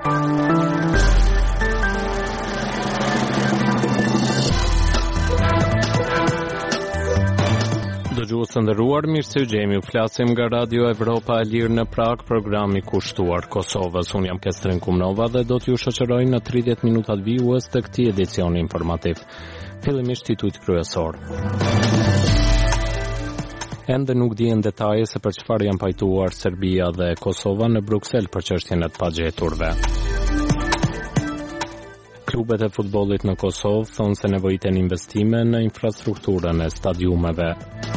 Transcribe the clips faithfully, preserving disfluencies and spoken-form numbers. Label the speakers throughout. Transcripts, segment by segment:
Speaker 1: Dëgjues të nderuar, mirë se u gjemi. U flasim nga Radio Evropa e Lirë në Prag, programi kushtuar Kosovës. Unë jam Kestrin Kumnova dhe do t'ju shoqëroj në tridhjetë minutat vijues të këtij edicioni informativ. Fillimisht titujt kryesor. Ende nuk dihen detaje se për çfarë janë pajtuar Serbia dhe Kosova në Bruksel për çështjen e të pagjeturve. Klubet e futbollit në Kosovë thonë se nevojiten investime në infrastrukturën e stadiumeve.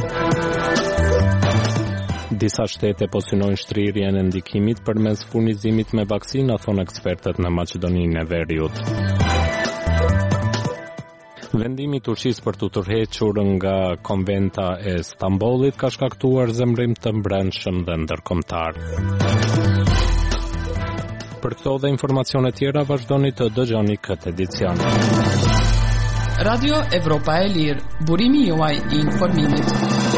Speaker 1: Disa shtete po synojnë shtrirjen e ndikimit përmes furnizimit me vaksina, thonë ekspertët në Maqedoninë e Veriut. Vendimi i Turqisë për të tërhequr nga konventa e Stambollit ka shkaktuar zemrim të brendshëm dhe ndërkombëtar. Për këto dhe informacione tjera vazhdoni të dëgjoni këtë edicion.
Speaker 2: Radio Evropa e Lirë, burimi juaj i informimit.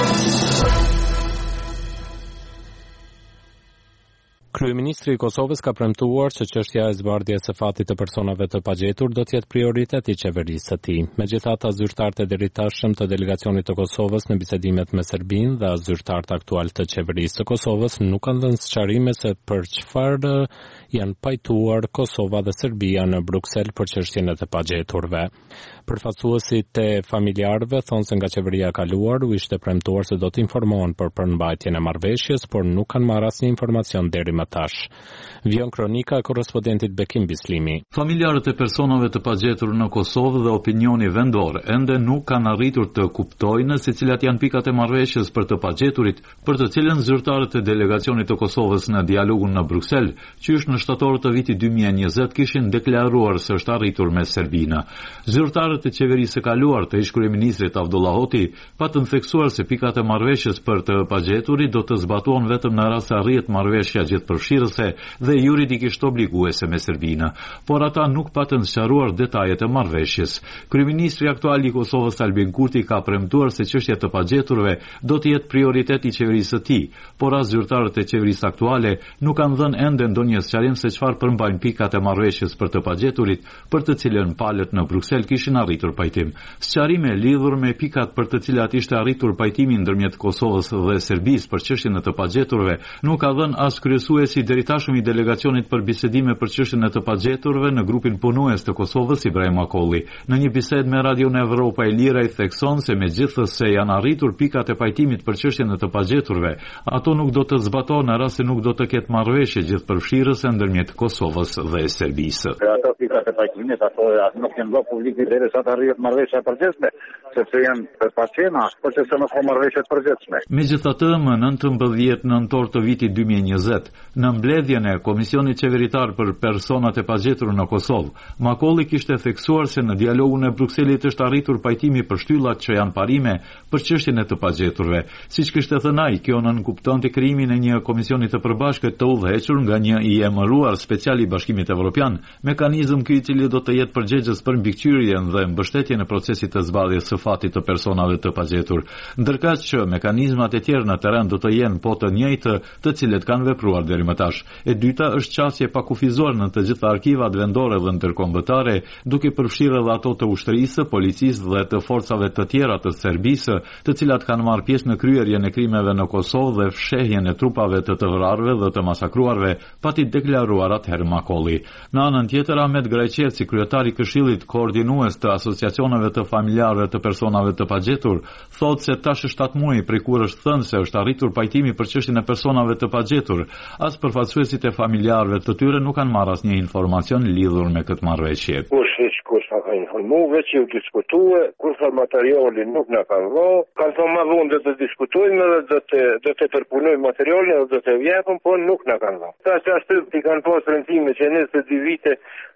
Speaker 1: Kryeministri i Kosovës ka premtuar që çështja e zbardhjes së fatit të personave të pagjetur do të jetë prioritet i qeverisë së tij. Megjithatë, zyrtarët e deritashëm të delegacionit të Kosovës në bisedimet me Serbinë dhe zyrtarët aktual të qeverisë së Kosovës nuk kanë dhënë sqarime se për çfarë janë pajtuar Kosova dhe Serbia në Bruksel për çështjen e të pagjeturve. Përfaqësuesit e familjarëve thonë se nga qeveria e kaluar u ishte premtuar se do të informohen për përmbajtjen e marrëveshjes, por nuk kanë marrë asnjë informacion deri më tash. Vjon kronika e korrespondentit Bekim Bislimi.
Speaker 3: Familjarët e personave të pagjetur në Kosovë dhe opinioni vendor ende nuk kanë arritur të kuptojnë se cilat janë pikat e marrëveshjes për të pagjeturit, për të cilën zyrtarët e delegacionit të Kosovës në dialogun në Bruksel, qysh në shtator të vitit dy mijë e njëzet kishin deklaruar se është arritur me Serbinë. Zyrtarët e qeverisë së kaluar të ish kryeministrit Abdullah Hoti patën theksuar se pikat e marrëveshjes për të pagjeturit do të zbatohen vetëm në rast se arrihet marrëveshja gjithëpërfshirëse dhe juridikisht obliguese me Serbinë, por ata nuk patën sqaruar detajet e marrëveshjes. Kryeministri aktual i Kosovës Albin Kurti ka premtuar se çështja e të pagjeturve do të jetë prioritet i qeverisë së tij, por as zyrtarët e qeverisë aktuale nuk kanë dhënë ende ndonjë sqarim se çfarë përmbajnë pikat e marrëveshjes për të pagjeturit, për të cilën palët në Bruksel kishin arritur pajtim. Sqarime lidhur me pikat për të cilat ishte arritur pajtimi ndërmjet Kosovës dhe Serbisë për çështjen e të pagjeturve nuk ka dhënë as kryesuesi deritashëm i delegacionit për bisedime për çështjen e të pagjeturve në grupin punues të Kosovës Ibrahim Akolli. Në një bisedë me Radion Evropa e Lirë ai thekson se megjithëse janë arritur pikat e pajtimit për çështjen e të pagjeturve, ato nuk do të zbatohen në rast se nuk do të ketë marrëveshje gjithëpërfshirëse ndërmjet Kosovës dhe Serbisë.
Speaker 4: Ato pikat e pajtimit ato nuk janë bërë publike derisa të arrihet marrëveshja e përgjithshme, sepse janë për pacienta, por që nuk ka marrëveshje të përgjithshme.
Speaker 3: Megjithatë, më nëntëmbëdhjetë nëntor të vitit dy mijë e njëzet, në mbledhjen e Komisionit Qeveritar për Personat e Pagjetur në Kosovë, Makolli kishte theksuar se në dialogun e Brukselit është arritur pajtimi për shtyllat që janë parime për çështjen e të pagjeturve. Siç kishte thënë ai, kjo nënkuptonte krijimin e një komisioni të përbashkët të udhëhequr nga një i emëruar special i Bashkimit Evropian, mekanizëm ky i cili do të jetë përgjegjës për mbikëqyrjen dhe mbështetjen e procesit të zbardhjes së fatit të personave të pagjetur, ndërkaq që mekanizmat e tjerë në terren do të jenë po të njëjtë të cilët kanë vepruar deri më tash. E dyta është qasje pa kufizuar në të gjitha arkivat vendore dhe ndërkombëtare, duke përfshirë edhe ato të ushtrisë, policisë dhe të forcave të tjera të Serbisë, të cilat kanë marrë pjesë në kryerjen e krimeve në Kosovë dhe fshehjen e trupave të të vrarëve dhe të masakruarve, pati deklaruar atëherë Makolli. Në anën tjetër, Ahmet Grajçevci, kryetari i Këshillit koordinues të asociacioneve të familjarëve të personave të pagjetur, thotë se tash është atë muaj prej kur është thënë se është arritur pajtimi për çështjen e personave të pagjetur. As përfaqësuesit e familjarëve të tyre nuk kanë marrë asnjë informacion lidhur me këtë marrëveshje.
Speaker 4: Kush hiç kush na ka informuar, veç u diskutue, kur fa materialin nuk na kanë dhënë, kanë thonë më vonë do të diskutojmë dhe do të do të përpunojmë materialin dhe do të japim, po nuk na kanë dhënë. Tash ashtu ti kanë pasur rëndime që nëse dy vite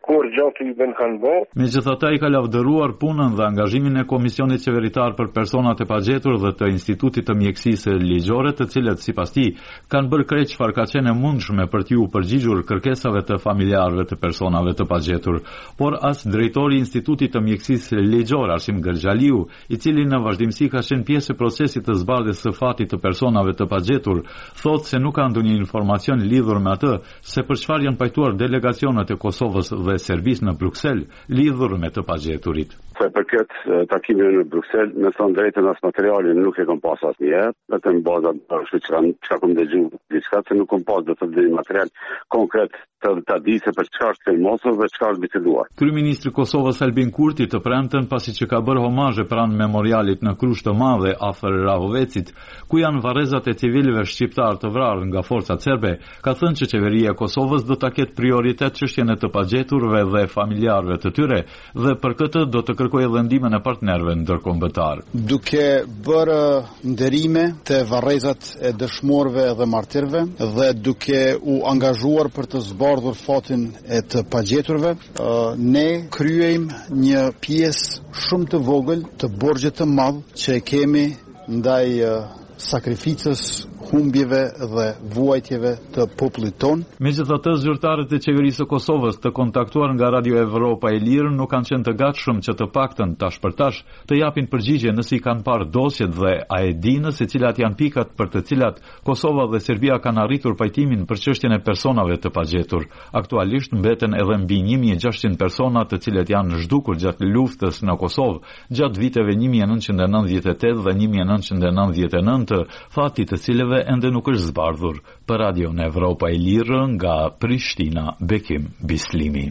Speaker 4: kur gjatë i ben kanë bo.
Speaker 3: Megjithatë, ai ka lavdëruar punën dhe angazhimin e Komisionit Qeveritar për Personat e Pagjetur dhe të Institutit të Mjekësisë Ligjore, të cilët sipas tij kanë bërë krejt çfarë ka qenë e mundshme për t'u përgjigjur kërkesave të familjarëve të personave të pagjetur, por as drejtori i Institutit të Mjekësisë Ligjore, Arsim Gërxhaliu, i cili në vazhdimsi ka qenë pjesë e procesit të zbardhjes së fatit të personave të pagjetur, thotë se nuk ka ndonjë informacion lidhur me atë se për çfarë janë pajtuar delegacionet e Kosovës dhe Serbisë në Bruksel lidhur me të pagjeturit.
Speaker 5: Se për këtë takimin në Bruksel, me thonë drejtën as materialin nuk e kom pas asnjëherë, vetëm bazat që çka kom dëgjuar diçka se nuk kom pas do të bëj material konkret të ta di se për çfarë është filmosur dhe çfarë është biseduar.
Speaker 3: Kryeministri i Kosovës Albin Kurti të premten pasi që ka bërë homazhe pranë memorialit në Krush të Madhe afër Rahovecit, ku janë varrezat e civilëve shqiptar të vrarë nga forcat serbe, ka thënë që qeveria e Kosovës do ta ketë prioritet çështjen e të pagjeturve dhe familjarëve të tyre dhe për këtë do të kërkojë edhe ndihmën e partnerëve ndërkombëtar.
Speaker 6: Duke bërë nderime te varrezat e dëshmorëve dhe martirëve dhe duke u angazhuar për të zbardhur fatin e të pagjeturve, ne kryejmë një pjesë shumë të vogël të borxhit të madh që e kemi ndaj sakrificës, humbjeve dhe vuajtjeve të popullit ton.
Speaker 3: Megjithatë, zyrtarët e qeverisë së Kosovës të kontaktuar nga Radio Evropa e Lirë nuk kanë qenë të gatshëm që të paktën tash për tash të japin përgjigje nëse i kanë parë dosjet dhe a e dinë se cilat janë pikat për të cilat Kosova dhe Serbia kanë arritur pajtimin për çështjen e personave të pagjetur. Aktualisht mbeten edhe mbi një mijë e gjashtëqind persona të cilët janë zhdukur gjatë luftës në Kosovë gjatë viteve një mijë e nëntëqind e nëntëdhjetë e tetë dhe një mijë e nëntëqind e nëntëdhjetë e nëntë, fati të cilëve ende nuk është zbardhur. Për Radio në Evropa e Lirë nga Prishtina, Bekim Bislimi.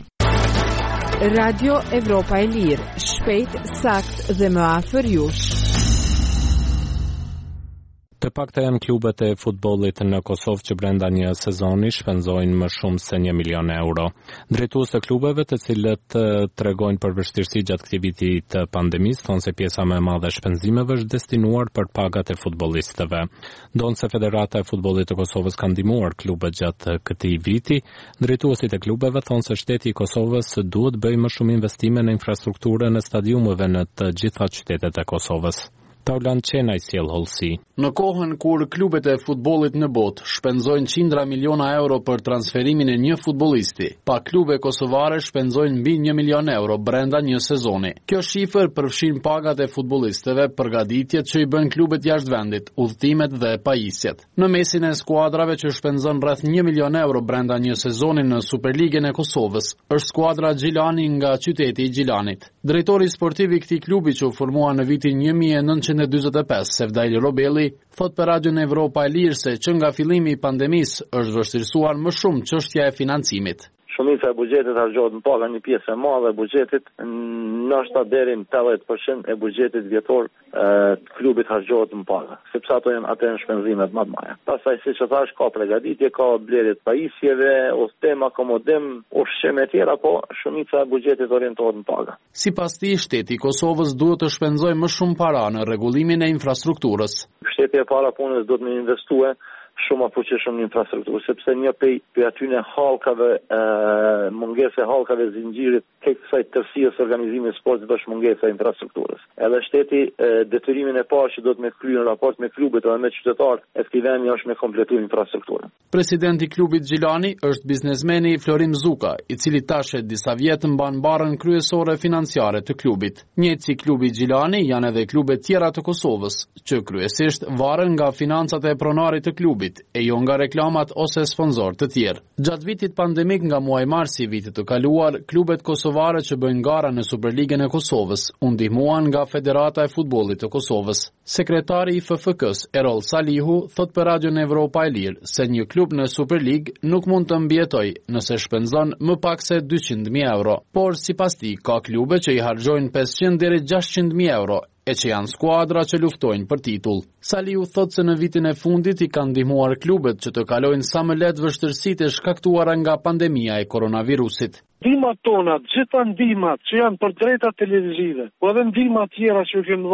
Speaker 7: Radio Evropa e Lirë, shpejt, sakt dhe më afër jush.
Speaker 1: Të pakta janë klubet e futbollit në Kosovë që brenda një sezoni shpenzojnë më shumë se një milion euro. Drejtues të klubeve të cilët tregojnë për vështirësi gjatë këtij viti të pandemisë thonë se pjesa më e madhe e shpenzimeve është destinuar për pagat e futbollistëve. Ndonse Federata e Futbollit të Kosovës ka ndihmuar klubet gjatë këtij viti, drejtuesit e klubeve thonë se shteti i Kosovës duhet bëjë më shumë investime në infrastrukturën e stadiumeve në të gjitha qytetet e Kosovës. Taulan Qenaj sjell hollësi.
Speaker 8: Në kohën kur klubet e futbollit në botë shpenzojnë qindra miliona euro për transferimin e një futbollisti, pa klube kosovare shpenzojnë mbi një milion euro brenda një sezoni. Kjo shifër përfshin pagat e futbollistëve, përgatitjet që i bën klubet jashtë vendit, udhëtimet dhe pajisjet. Në mesin e skuadrave që shpenzon rreth një milion euro brenda një sezoni në Superligën e Kosovës, është skuadra Gjilani nga qyteti i Gjilanit. Drejtori sportiv i këtij klubi që u formua në vitin një mijë e nëntëqind e dyzet e pesë, Sevdajli Robelli, thot për Radio në Evropa e Lirë se që nga fillimi i pandemisë është vështirësuar më shumë çështja e financimit.
Speaker 9: Shumica e buxhetit harxhohet në paga, një pjesë e madhe e buxhetit, ndoshta deri në tetëdhjetë përqind e buxhetit vjetor të klubit harxhohet në paga, sepse ato janë atë janë shpenzimet më të mëdha. Pastaj siç e thash, ka përgatitje, ka blerje të pajisjeve, udhtim, akomodim, ushqim e tjera, po shumica e buxhetit orientohet në paga.
Speaker 8: Sipas tij, shteti i Kosovës duhet të shpenzojë më shumë para në rregullimin e infrastrukturës.
Speaker 9: Shteti e para punës duhet të investojë shumë fuqishëm në infrastrukturë, sepse një pej për aty në hallkave, mungesa e hallkave zinxhirit tek kësaj tërësie së organizimit sportit është mungesa e infrastrukturës. Edhe shteti detyrimin e parë që do të me kryer në raport me klubet dhe me qytetarët e këtij vendi është me kompletuar infrastrukturën.
Speaker 8: Presidenti i klubit Gjilani është biznesmeni Florim Zuka, i cili tash e disa vjet mban barrën kryesore financiare të klubit. Njëjtë si klubi Gjilani janë edhe klubet tjera të Kosovës, që kryesisht varen nga financat e pronarit të klubit e jo nga reklamat ose sponsor të tjerë. Gjatë vitit pandemik nga muaj mars i vitit të kaluar, klubet kosovare që bëjnë gara në Superligën e Kosovës u ndihmuan nga Federata e Futbollit të Kosovës. Sekretari i F F K-s Erol Salihu thot për Radio në Evropa e Lirë se një klub në Superligë nuk mund të mbijetojë nëse shpenzon më pak se dyqind mijë euro, por sipas tij ka klube që i harxojnë pesëqind deri gjashtëqind mijë euro e që janë skuadra që luftojnë për titull. Saliu thot se në vitin e fundit i kanë ndihmuar klubet që të kalojnë sa më lehtë vështirësitë e shkaktuara nga pandemia e koronavirusit.
Speaker 10: Ndihmat tona, gjitha ndihmat që janë për drejta televizive, po edhe ndihmat tjera që kemi dhënë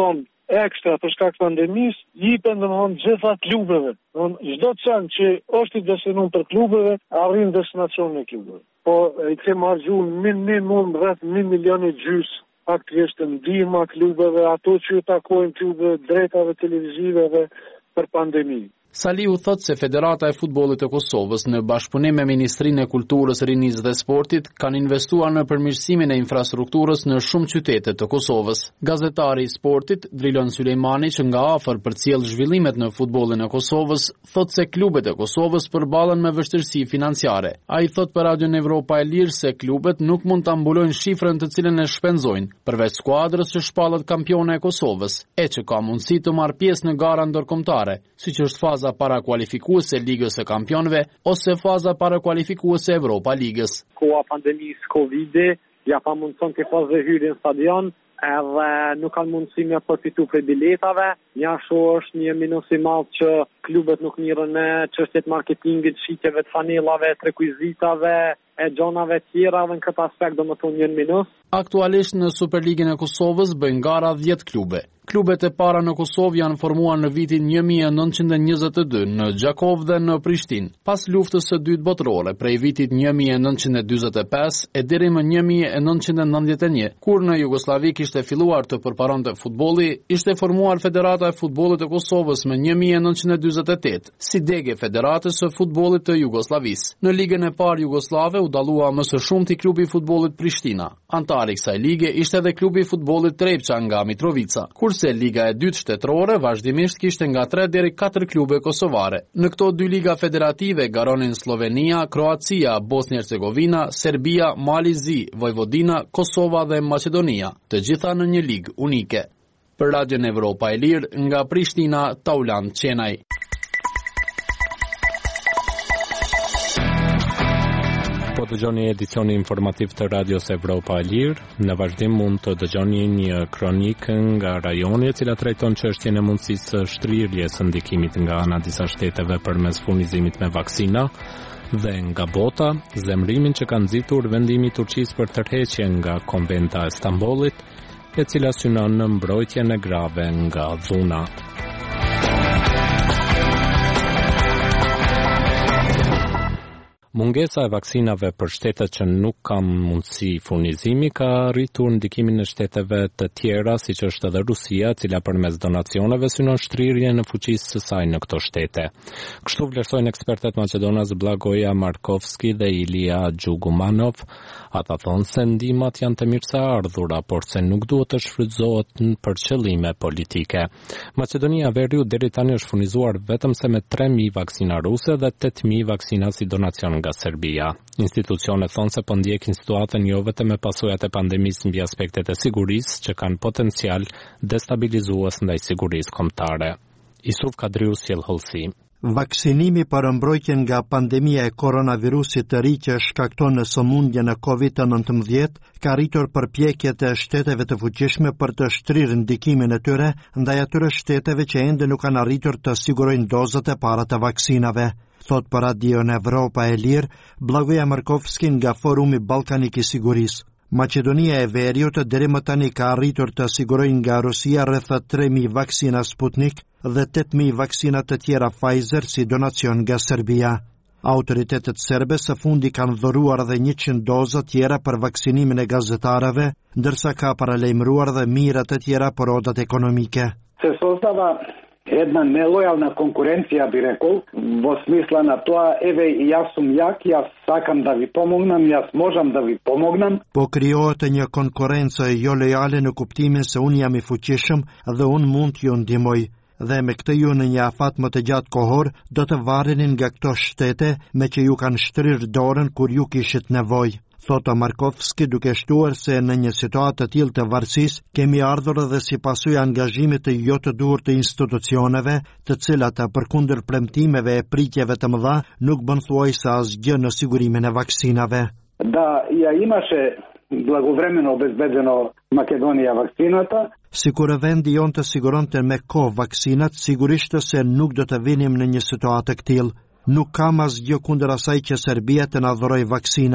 Speaker 10: ekstra për shkak të pandemisë, jipen domthon gjitha klubeve. Domthon çdo çan që është i destinacion për klubeve, arrin destinacionin e klubeve. Po i kemi harxhuar minimum rreth një milion e gjys aktivisht të ndihma klubeve, ato që ju takojnë klubeve, drejtave televizive për pandemi.
Speaker 8: Saliu thot se Federata e Futbollit të Kosovës në bashkëpunim me Ministrinë e Kulturës, Rinisë dhe Sportit kanë investuar në përmirësimin e infrastrukturës në shumë qytete të Kosovës. Gazetari i sportit Drilon Sulejmani, që nga afër përcjell zhvillimet në futbollin e Kosovës, thot se klubet e Kosovës përballen me vështirësi financiare. Ai thot për Radion Evropa e Lirë se klubet nuk mund ta mbulojnë shifrën të cilën e shpenzojnë, përveç skuadrës që shpallet kampione e Kosovës, e që ka mundësi të marrë pjesë në gara ndërkombëtare, siç është faza para kualifikuese e Ligës së Kampionëve ose faza para kualifikuese e Evropa Ligës.
Speaker 11: Koha pandemisë Covidi ja pa mundson të pasë hyrje në stadion, edhe nuk kanë mundësi me përfitu prej biletave. Një ashtu është një minus i madh që klubet nuk mirën me çështjet marketingit, shitjeve të fanellave, të rekuizitave, e gjonave tjera, dhe në këtë aspekt do më thonë një minus.
Speaker 8: Aktualisht në Superligën e Kosovës bëjnë gara dhjetë klube. Klubet e para në Kosovë janë formuar në vitin një mijë e nëntëqind e njëzet e dy në Gjakov dhe në Prishtinë, pas luftës së dytë botërore prej vitit një mijë e nëntëqind e dyzet e pesë e deri më një mijë e nëntëqind e nëntëdhjetë e një, kur në Jugosllavi kishte filluar të përparonte futbolli, ishte formuar Federata e Futbollit të Kosovës më një mijë e nëntëqind e dyzet e tetë, si degë e Federatës së Futbollit të Jugosllavisë. Në ligën e parë jugoslave u dallua më së shumti klubi i futbollit Prishtina. Antari i kësaj lige ishte edhe klubi i futbollit Trepça nga Mitrovica, kurse liga e dytë shtetërore vazhdimisht kishte nga tre deri katër klube kosovare. Në këto dy liga federative garonin Slovenia, Kroacia, Bosnia-Hercegovina, Serbia, Mali Zi, Vojvodina, Kosova dhe Maqedonia, të gjitha në një ligë unike. Për Radion Evropa e Lirë, nga Prishtina, Tauland Qenaj.
Speaker 1: Po dëgjoni edicioni informativ të Radios Evropa e Lirë. Në vazhdim mund të dëgjoni një kronikë nga rajoni e cila trajton çështjen e mundësisë së shtrirjes së ndikimit nga ana disa shteteve përmes furnizimit me vaksina, dhe nga bota, zemrimin që ka nxitur vendimi i Turqisë për tërheqje nga Konventa e Stambollit, e cila synon në mbrojtjen e grave nga dhuna. Mungesa e vaksinave për shtetet që nuk kanë mundësi furnizimi ka rritur ndikimin e shteteve të tjera, siç është edhe Rusia, e cila përmes donacioneve synon shtrirjen në fuqisë së saj në këto shtete. Kështu vlerësojnë ekspertët Maqedonas Blagoja Markovski dhe Ilija Gjugumanov. Ata thonë se ndihmat janë të mirëseardhura, por se nuk duhet të shfrytëzohet për qëllime politike. Maqedonia Veriut deri tani është furnizuar vetëm se me tre mijë vaksina ruse dhe tetë mijë vaksina si donacion nga Serbia. Institucionet thonë se po ndjekin situatën jo vetëm me pasojat e pandemisë mbi aspektet e sigurisë që kanë potencial destabilizues ndaj sigurisë kombëtare. Isuf Kadriu sjell hollësi.
Speaker 12: Vaksinimi për mbrojtjen nga pandemia e koronavirusit të ri që shkakton në sëmundje në kovid nëntëmbëdhjetë ka rritur përpjekjet e shteteve të fuqishme për të shtrirë ndikimin e tyre ndaj atyre shteteve që ende nuk kanë arritur të sigurojnë dozat e para të vaksinave. Thot për Radion Evropa e Lirë, Blagoja Markovski nga Forumi Ballkanik i Sigurisë. Maqedonia e Veriut deri më tani ka arritur të sigurojnë nga Rusia rreth tre mijë vaksina Sputnik dhe tetë mijë vaksina të tjera Pfizer si donacion nga Serbia. Autoritetet serbe së fundi kanë dhuruar edhe njëqind doza tjera për vaksinimin e gazetarëve, ndërsa ka paralajmëruar dhe mijëra të tjera për rodat ekonomike.
Speaker 13: Se sozdava jedna nelojalna konkurencija, bi rekao, во смисла на тоа, еве и јас сум јак, јас сакам да ви помогнам, јас можам да ви помогнам.
Speaker 12: Po krijohet një konkurrencë jo lojale në kuptimin se unë jam i fuqishëm dhe unë mund t'ju ndihmoj. Dhe me këtë ju në një afat më të gjatë kohor do të varenin nga këto shtete me që ju kanë shtrirë dorën kur ju kishit nevojë. Thotë Markovski duke shtuar se në një situatë të tillë të varësisë kemi ardhur edhe si pasojë angazhimit të jo të duhur të institucioneve, të cilat përkundër premtimeve e pritjeve të mëdha nuk bën thuajse asgjë në sigurimin e vaksinave.
Speaker 13: Da ja imаше blagovremeno obezbeđeno Makedonija vakcinata.
Speaker 12: Sikur vendi jon të siguronte me kohë vaksinat, sigurisht se nuk do të vinim në një situatë të tillë. Nuk kam asgjë kundër asaj që Serbia të na dhurojë vaksina.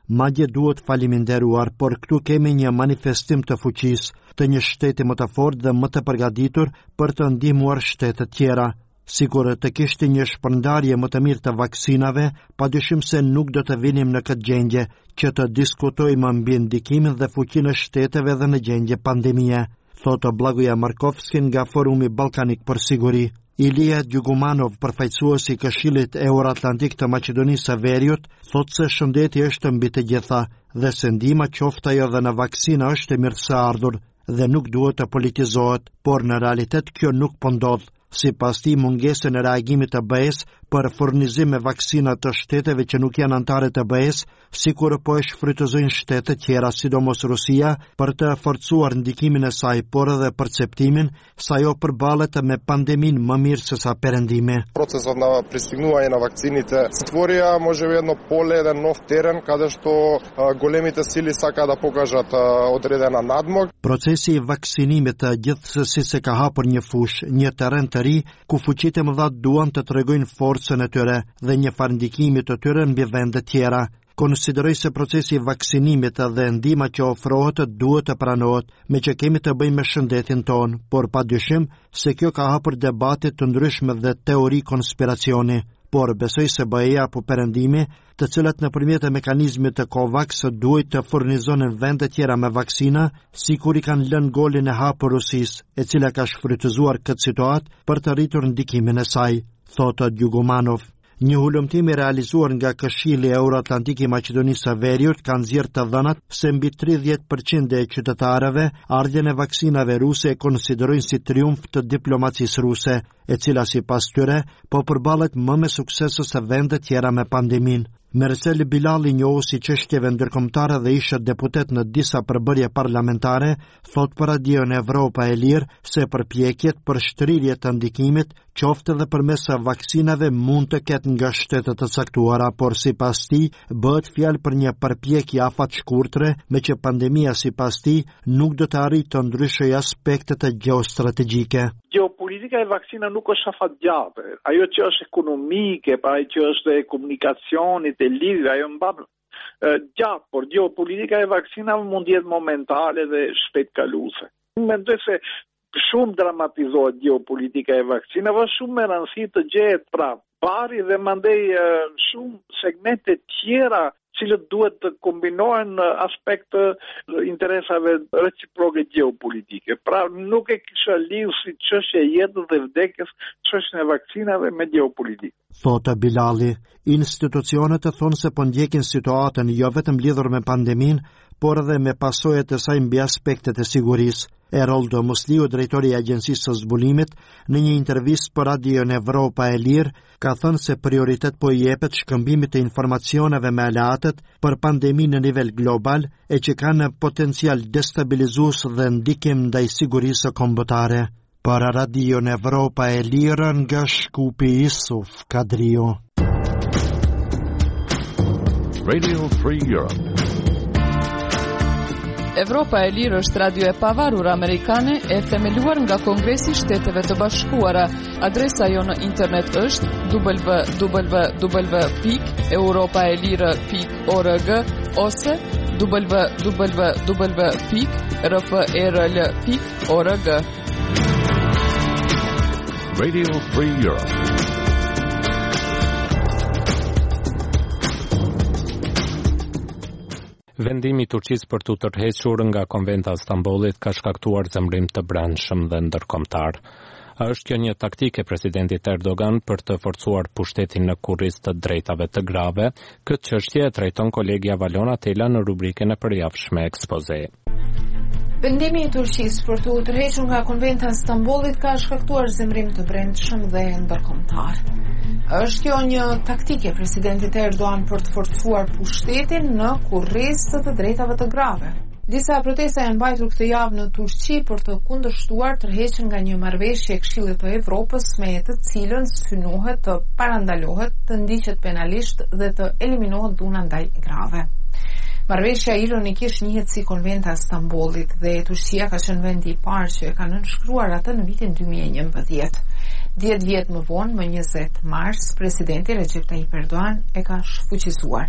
Speaker 12: madje duhet faliminderuar, por këtu kemi një manifestim të fuqisë të një shteti më të fortë dhe më të përgatitur për të ndihmuar shtetet tjera. Sikur të kishte një shpërndarje më të mirë të vaksinave, padyshim se nuk do të vinim në këtë gjendje që të diskutojmë mbi ndikimin dhe fuqinë e shteteve dhe në gjendje pandemie, thotë Blagoja Markovski nga Forumi Ballkanik për Siguri. Ilia Djugumanov, përfaqësuesi i Këshillit Euroatlantik të Maqedonisë së Veriut, thotë se shëndeti është mbi të gjitha dhe se ndihma qoftë ajo dhe në vaksina është e mirë së ardhur dhe nuk duhet të politizohet, por në realitet kjo nuk po ndodh. Sipas tij, mungesën e reagimit të B E-s për furnizim me vaksina të shteteve që nuk janë anëtare të B E-s, sikur po e shfrytëzojnë shtete tjera, sidomos Rusia, për të forcuar ndikimin e saj, por edhe perceptimin se ajo përballet me pandemin më mirë se sa perëndimi.
Speaker 14: Процесот на пристигнување на вакцините створија можеби едно поле, еден нов терен каде што големите сили сака да покажат одредена надмог.
Speaker 12: Procesi i vaksinimit gjithsesi se ka hapur një fush, një terren të ri ku fuqitë e mëdha duan të tregojnë forcën e tyre dhe një farë ndikimi të tyre mbi vende tjera. Konsideroj se procesi i vaksinimit dhe ndihma që ofrohet duhet të pranohet, me që kemi të bëjmë me shëndetin ton, por padyshim se kjo ka hapur debate të ndryshme dhe teori konspiracioni. Por besoj se B E-ja apo perëndimi, të cilat nëpërmjet e mekanizmit të COVAX duhet të furnizonin vende tjera me vaksina, sikur i kanë lënë golin e hapur Rusisë, e cila ka shfrytëzuar këtë situatë për të rritur ndikimin e saj, thotë Djugumanov. Një hulumtim i realizuar nga Këshilli Euroatlantik i Maqedonisë së Veriut ka nxjerrë të dhënat se mbi tridhjetë përqind e qytetarëve ardhjen e vaksinave ruse e konsiderojnë si triumf të diplomacisë ruse, e cila sipas tyre po përballet më me sukses se vende tjera me pandemin. Mersel Bilali, njohuesi çështjeve ndërkombëtare dhe ishte deputet në disa përbërje parlamentare, thot për Radion Evropa e Lirë se përpjekjet për shtrirje të ndikimit, qoftë edhe përmes vaksinave, mund të ketë nga shtetet të caktuara, por sipas tij bëhet fjalë për një përpjekje afat shkurtre, me që pandemia sipas tij nuk do të arrijë të ndryshojë aspektet e gjeostrategjike.
Speaker 15: Geopolitika e vaksina nuk është afat gjatë. Ajo që është ekonomike, pa ajo që është e komunikacionit, e lidhjes, ajo mban gjatë, por geopolitika e vaksinave mund jetë momentale dhe shpejt kaluese. Unë mendoj se shumë dramatizohet geopolitika e vaksinave, shumë me rëndësi të gjehet pra pari dhe mandej shumë segmente tjera cilët duhet të kombinohen në aspekt të interesave reciproke geopolitike. Pra nuk e kisha lidhur si çështja e jetës dhe vdekjes, çështjen e vaksinave me geopolitikë.
Speaker 12: Thotë Bilali, institucionet e thonë se po ndjekin situatën jo vetëm lidhur me pandemin, por edhe me pasojat e saj mbi aspektet e sigurisë. Eroldo Musliu, drejtori i Agjencisë së Zbulimit, në një intervistë për Radion Evropa e Lirë, ka thënë se prioritet po i jepet shkëmbimit të informacioneve me aleatët për pandeminë në nivel global, e që kanë potencial destabilizues dhe ndikim ndaj sigurisë kombëtare. Për Radion Evropa e Lirë, nga Shkupi, Isuf Kadrio.
Speaker 2: Radio Free Europe. Evropa e Lirë është radio e pavarur amerikane e themeluar nga Kongresi i Shteteve të Bashkuara. Adresa jo në internet është w w w pikë europaelire pikë org ose w w w pikë r f r l pikë org.
Speaker 16: Radio Free Europe.
Speaker 1: Vendimi i Turqisë për të tërhequr nga Konventa e Stambollit ka shkaktuar zemrim të brendshëm dhe ndërkombëtar. A është kjo një taktik e presidentit Erdogan për të forcuar pushtetin në kurriz të drejtave të grave? Këtë çështje e trajton kolegja Valona Tela në rubrikën e përjavshme Ekspoze.
Speaker 7: Vendimi i Turqisë për të tërhequr nga Konventa e Stambollit ka shkaktuar zemrim të brendshëm dhe ndërkombëtar. Është kjo një taktikë e presidentit Erdogan për të forcuar pushtetin në kurriz të drejtave të grave. Disa protesta janë mbajtur këtë javë në Turqi për të kundërshtuar tërheqjen nga një marrëveshje e Këshillit të Evropës me të cilën synohet të parandalohet, të ndiqet penalisht dhe të eliminohet dhuna ndaj grave. Marrëveshja ironikisht njihet si Konventa e Stambollit dhe Turqia ka qenë vendi i parë që e ka nënshkruar atë në vitin dy mijë e njëmbëdhjetë. dhjetë vjet më vonë, më njëzet mars, presidenti Recep Tayyip Erdogan e ka shfuqizuar.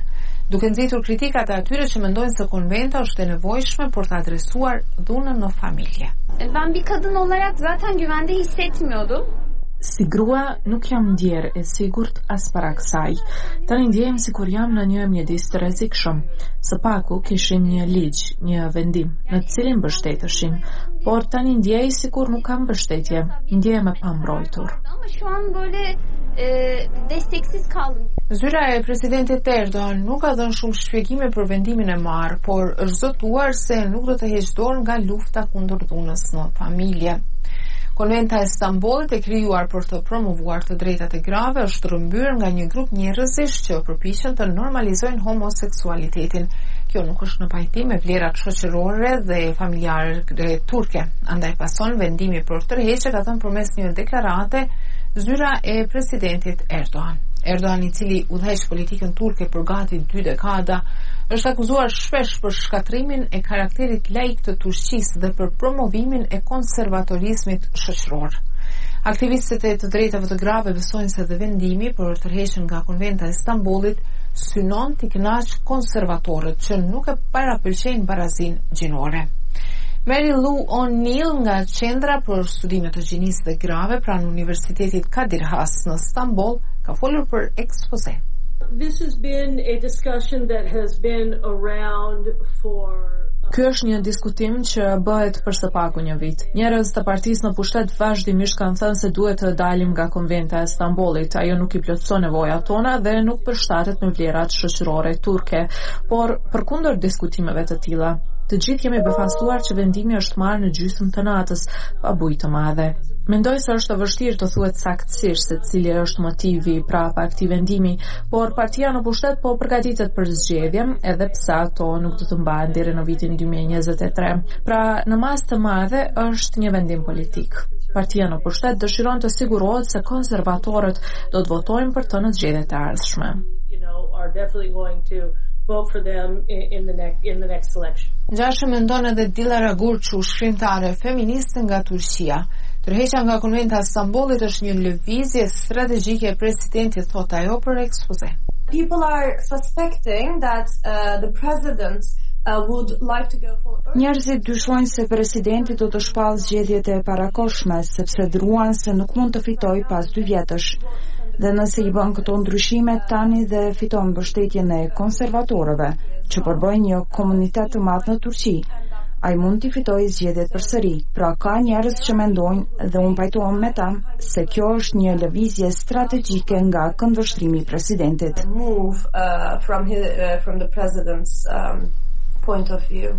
Speaker 7: duke nxitur kritikat e atyre që mendojnë se konventa është e nevojshme për të adresuar dhunën në familje.
Speaker 17: Ben bir kadın olarak zaten güvende hissetmiyordum.
Speaker 18: Si grua nuk jam ndjer e sigurt as para kësaj. Tani ndjehem sikur jam në një mjedis të rrezikshëm. Së paku kishim një ligj, një vendim, në të cilin mbështeteshim, por tani ndjej sikur nuk kam mbështetje. Ndjehem e pambrojtur.
Speaker 17: Ama şu an böyle e, desteksiz kaldım.
Speaker 7: Zyra e presidentit Erdogan nuk ka dhënë shumë shpjegime për vendimin e marrë, por është zotuar se nuk do të heqë dorë nga lufta kundër dhunës në familje. Konventa e Stambollit, e krijuar për të promovuar të drejtat e grave, është rrëmbyer nga një grup njerëzish që përpiqen të normalizojnë homoseksualitetin. Kjo nuk është në pajtim me vlerat shoqërore dhe familjare turke. Andaj pason vendimi për tërheqje, ka thënë përmes një deklarate zyra e presidentit Erdogan. Erdogan, i cili udhëheq politikën turke për gati dy dekada, është akuzuar shpesh për shkatrimin e karakterit laik të Turqisë dhe për promovimin e konservatorizmit shoqëror. Aktivistët e të drejtave të grave besojnë se dhe vendimi për tërheqjen nga Konventa e Stambollit synon t'i kënaq konservatorët që nuk e parapëlqejnë barazinë gjinore. Mary Lou O'Neill nga Qendra për Studime të Gjinisë dhe Grave pranë Universitetit Kadir Has në Stamboll ka folur për ekspoze.
Speaker 19: This has been a discussion that has been around for
Speaker 18: Ky është një diskutim që bëhet për së paku një vit. Njerëz të partisë në pushtet vazhdimisht kanë thënë se duhet të dalim nga Konventa e Stambollit. Ajo nuk i plotëson nevojat tona dhe nuk përshtatet me vlerat shoqërore turke, por përkundër diskutimeve të tilla, të gjithë jemi befasuar që vendimi është marrë në gjysmë të natës, pa bujë të madhe. Mendoj se është e vështirë të thuhet saktësisht se cili është motivi prapa këtij vendimi, por partia në pushtet po përgatitet për zgjedhjen, edhe pse ato nuk do të mbahen deri në vitin dy mijë e njëzet e tre. Pra, në masë të madhe është një vendim politik. Partia në pushtet dëshiron të sigurohet se konservatorët do të votojnë për të në zgjedhjet e ardhshme.
Speaker 19: You know, are definitely going to vote for them in, in the next in the next election.
Speaker 7: Gjashtë mendon edhe Dilara Gurçu, shkrimtare feministe nga Turqia. Tërheqja nga Konventa e Stambollit është një lëvizje strategjike e presidentit, thot ajo për ekspoze.
Speaker 20: People are suspecting that uh, the president uh, would like to go for
Speaker 21: Njerëzit dyshojnë se presidenti do të shpallë zgjedhjet e parakohshme sepse druan se nuk mund të fitojë pas dy vjetësh. Dhe nëse i bën këto ndryshime tani dhe fiton mbështetjen e konservatorëve, që përbëjnë një komunitet të madh në Turqi, ai mund t'i fitojë zgjedhjet përsëri. Pra ka njerëz që mendojnë, dhe unë pajtohem me ta, se kjo është një lëvizje strategjike nga këndvështrimi i presidentit.
Speaker 20: Move uh, from his, uh, from the president's um, point of view.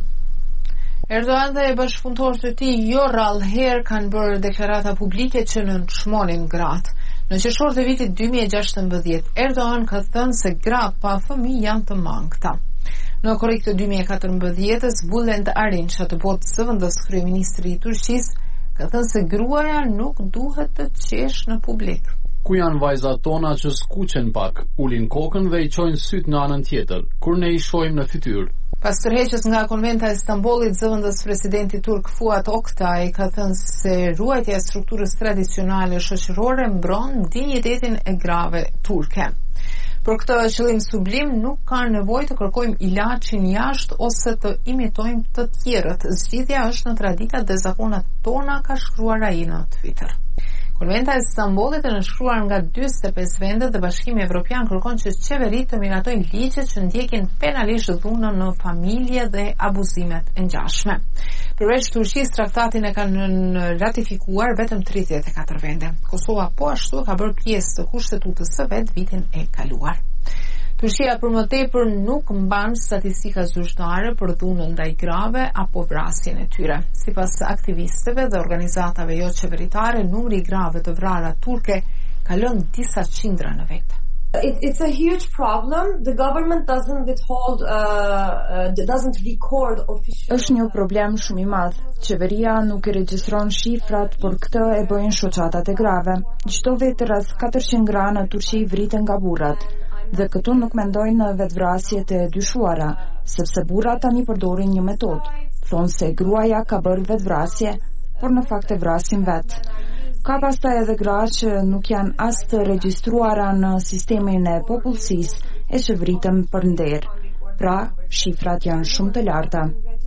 Speaker 7: Erdogan dhe bashkëpunëtorët e tij jo rrallëherë kanë bërë deklarata publike që nënçmonin gratë. Në qershor të vitit dy mijë e gjashtëmbëdhjetë, Erdogan ka thënë se gratë pa fëmijë janë të mangëta. Në korrik të dy mijë e katërmbëdhjetës, Bülent Arınç, të botës së vendës kryeministri i Turqisë, ka thënë se gruaja nuk duhet të qesh në publik.
Speaker 8: Ku janë vajzat tona që skuqen pak, ulin kokën dhe i çojnë syt në anën tjetër, kur ne i shohim në fytyrë.
Speaker 7: Pas tërheqjes nga Konventa e Stambollit, zëvendës presidenti turk Fuat Oktay ka thënë se ruajtja e strukturës tradicionale shoqërore mbron dinjitetin e grave turke. Për këtë qëllim sublim nuk ka nevojë të kërkojmë ilaçin jashtë ose të imitojmë të tjerët. Zgjidhja është në traditat dhe zakonat tona, ka shkruar ai në Twitter. Konventa e Stambollit e nënshkruar nga dyzet e pesë vende dhe Bashkimi Evropian kërkon që qeveritë të miratojnë ligje që ndjekin penalisht dhunën në familje dhe abuzimet e ngjashme. Përveç Turqisë, traktatin e kanë ratifikuar vetëm tridhjetë e katër vende. Kosova po ashtu ka bërë pjesë të kushtetutës së vet vitin e kaluar. Turqia për më tepër nuk mban statistika zyrtare për dhunën ndaj grave apo vrasjen e tyre. Sipas aktivistëve dhe organizatave jo qeveritare, numri i grave të vrara turke ka lënë disa qindra në vete.
Speaker 20: It, it's a huge problem. The government doesn't withhold, uh, uh, doesn't record official.
Speaker 21: Është një problem shumë i madh. Qeveria nuk e regjistron shifrat, por këtë e bëjnë shoqatat e grave. Çdo vit rreth katërqind gra në Turqi vriten nga burrat. Dhe këtu nuk mendojnë në vetvrasjet e dyshuara, sepse burrat tani përdorin një metodë. Thonë se gruaja ka bërë vetvrasje, por në fakt e vrasin vet. Ka pastaj edhe gra që nuk janë as të regjistruara në sistemin e popullsisë e që vriten për nder. pra shifrat janë shumë të larta.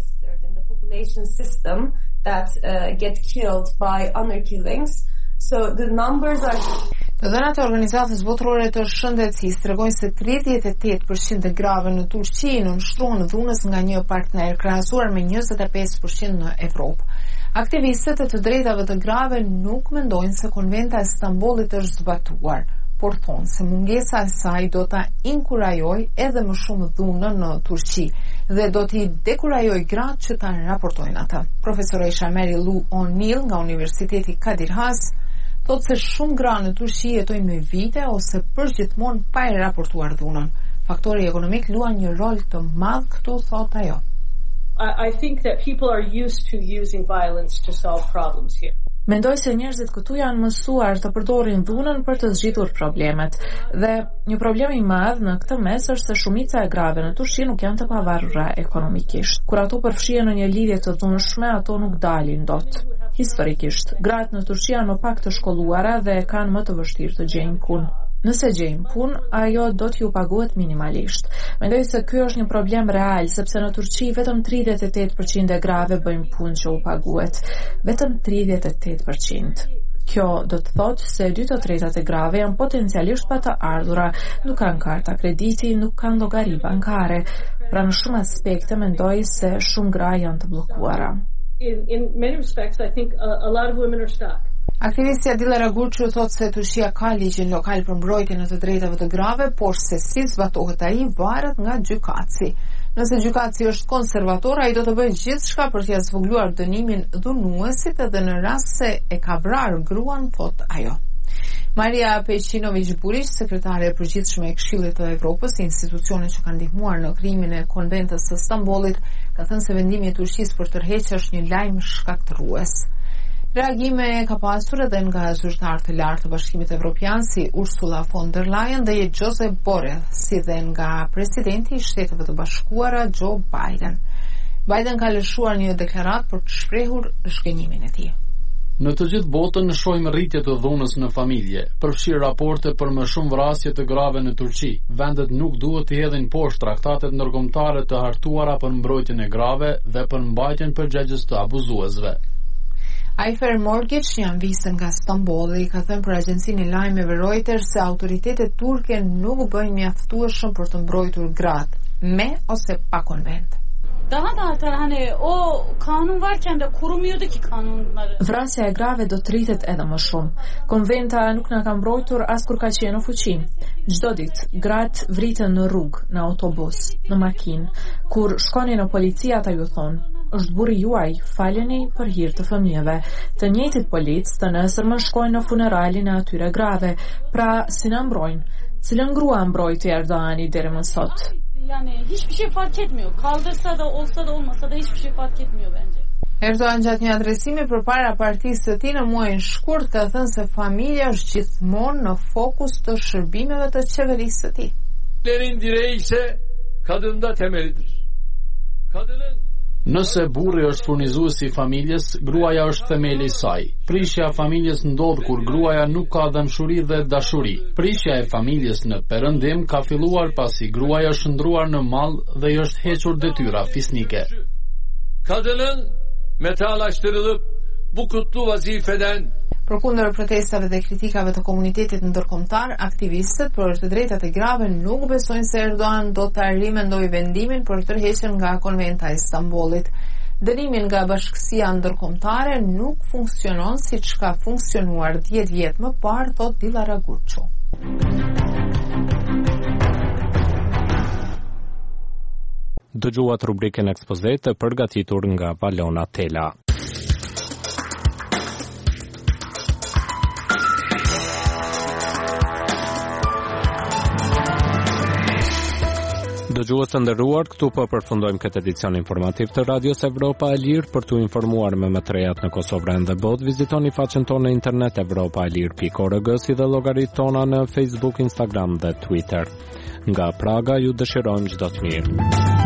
Speaker 20: That uh, get killed by honor killings. So the numbers are
Speaker 7: Të dhënat e Organizatës Botërore të Shëndetësisë tregojnë se tridhjetë e tetë përqind e grave në Turqi nënshtruan dhunës nga një partner, krahasuar me njëzet e pesë përqind në Evropë. Aktivistët e të drejtave të grave nuk mendojnë se Konventa e Stambollit është zbatuar, por thonë se mungesa e saj do ta inkurajojë edhe më shumë dhunën në Turqi dhe do t'i dekurajoj gratë që ta raportojnë atë. Profesoresha Mary Lou O'Neill nga Universiteti Kadir Has thotë se shumë gra në Turqi jetojnë me vite ose përgjithmonë pa e raportuar dhunën. Faktori ekonomik luan një rol të madh këtu, thotë ajo.
Speaker 19: I, I think that people are used to using violence to solve problems here.
Speaker 18: Mendoj se njerëzit këtu janë mësuar të përdorin dhunën për të zgjitur problemet dhe një problem i madh në këtë mes është se shumica e grave në Turqi nuk janë të pavarura ekonomikisht. Kur ato përfshihen në një lidhje të dhunshme, ato nuk dalin dot. Historikisht, gratë në Turqi janë më pak të shkolluara dhe kanë më të vështirë të gjejnë punë. Nëse gjejnë punë, ajo do t'ju paguhet minimalisht. Mendoj se ky është një problem real, sepse në Turqi vetëm tridhjetë e tetë përqind e grave bëjnë punë që u paguhet. Vetëm tridhjetë e tetë përqind. Kjo do të thotë se dy të tretat e grave janë potencialisht pa të ardhura, nuk kanë karta krediti, nuk kanë llogari bankare. Pra në shumë aspekte mendoj se shumë gra janë të bllokuara.
Speaker 19: In, in many respects, I think a, a lot of women are stuck.
Speaker 7: Aktivistja Dilara Gurçu thotë se Turqia ka ligjin lokal për mbrojtjen e të drejtave të grave, por se si zbatohet ai varet nga gjykatësi. Nëse gjykatësi është konservator, ai do të bëjë gjithçka për t'ia zvogëluar dënimin dhunuesit edhe në rast se e ka vrarë gruan, thotë ajo. Maria Pejqinović Burić, sekretare e përgjithshme e Këshillit të Evropës, institucione që kanë ndihmuar në krimin e Konventës së Stambollit, ka thënë se vendimi i Turqisë për tërheqje është një lajm shkaktrues. Reagime ka pasur edhe nga zyrtarë të lartë të Bashkimit Evropian si Ursula von der Leyen dhe Josep Borrell, si dhe nga presidenti i Shteteve të Bashkuara Joe Biden. Biden ka lëshuar një deklaratë për të shprehur zhgënjimin e tij.
Speaker 8: Në të gjithë botën shohim rritje të dhunës në familje, përfshir raporte për më shumë vrasje të grave në Turqi. Vendet nuk duhet të hedhin poshtë traktatet ndërkombëtare të hartuara për mbrojtjen e grave dhe për mbajtjen përgjegjës të abuzuesve.
Speaker 7: Ayfer Morgic, një anviste nga Stambolli, ka thënë për agjencinë e lajmeve Reuters se autoritetet turke nuk bëjnë mjaftueshëm për të mbrojtur gratë, me ose pa konvent.
Speaker 4: Daha da artar, hani o kanun varken de korumuyordu ki kanunları.
Speaker 18: Vrasja e grave do të rritet edhe më shumë. Konventa nuk na ka mbrojtur as kur ka qenë në fuqi. Çdo ditë gratë vriten në rrugë, në autobus, në makinë. Kur shkoni në polici ata ju thonë: "Është burri juaj, faleni për hir të fëmijëve." Të njëjtit policë të nesërmë shkojnë në funeralin e atyre grave. Pra, si na mbrojnë? Cilën grua mbrojti Erdoğani deri më sot?
Speaker 4: Yani hiçbir şey fark etmiyor. Kaldırsa da olsa da olmasa da hiçbir şey fark etmiyor bence.
Speaker 7: Erdoğan gjatë një adresimi përpara partisë së tij në muajin shkurt ka thënë se familja është gjithmonë në fokus të shërbimeve të qeverisë së tij.
Speaker 22: Lerin direği ise kadında temelidir. Kadının
Speaker 8: Nëse burri është furnizuesi i familjes, gruaja është themeli i saj. Prishja e familjes ndodh kur gruaja nuk ka dëmshuri dhe dashuri. Prishja e familjes në perëndim ka filluar pasi gruaja është ndruar në mall dhe i është hequr detyra fisnike.
Speaker 22: Kadının metalaştırılıp bu kutlu vazifeden
Speaker 7: Përkundër protestave dhe kritikave të komunitetit ndërkombëtar, aktivistët për të drejtat e grave nuk besojnë se Erdoğan do të rimendojë vendimin për tërheqjen nga Konventa e Stambollit. Dënimin nga Bashkësia Ndërkombëtare nuk funksionon siç ka funksionuar dhjetë vjet më parë, thot Dilara Gurçu.
Speaker 1: Dëgjuat rubrikën ekspoze të përgatitur nga Valona Tela. Dëgjues të nderuar, këtu po përfundojmë këtë edicion informativ të Radios Evropa e Lirë. Për t'u informuar me më të rejat në Kosovë dhe botë, vizitoni faqen tonë në internet europa e lirë pikë org si dhe llogaritë tona në Facebook, Instagram dhe Twitter. Nga Praga ju dëshirojmë çdo të mirë.